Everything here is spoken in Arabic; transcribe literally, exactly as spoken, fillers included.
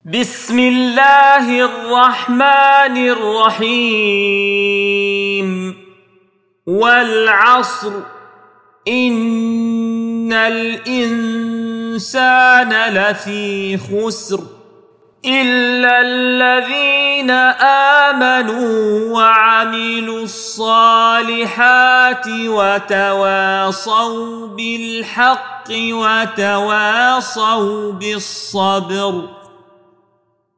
بسم الله الرحمن الرحيم والعصر إن الإنسان لفي خسر إلا الذين آمنوا وعملوا الصالحات وتواصوا بالحق وتواصوا بالصبر.